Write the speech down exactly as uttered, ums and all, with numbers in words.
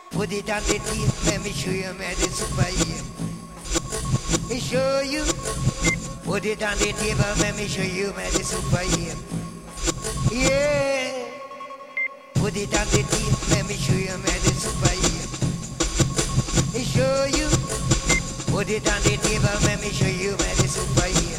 Put it on the tape, let me show you me the super here. Me show you. Put it on the table, let me show you me the super here. Yeah. Put it on the tape, let me show you me the super here. Me show you. Put it on the table, let me show you me the super here.